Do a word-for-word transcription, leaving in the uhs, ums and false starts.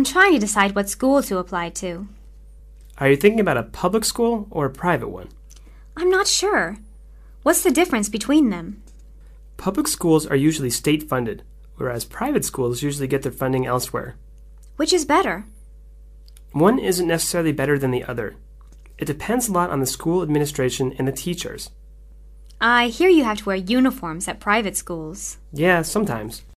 I'm trying to decide what school to apply to. Are you thinking about a public school or a private one? I'm not sure. What's the difference between them? Public schools are usually state-funded, whereas private schools usually get their funding elsewhere. Which is better? One isn't necessarily better than the other. It depends a lot on the school administration and the teachers. I hear you have to wear uniforms at private schools. Yeah, sometimes.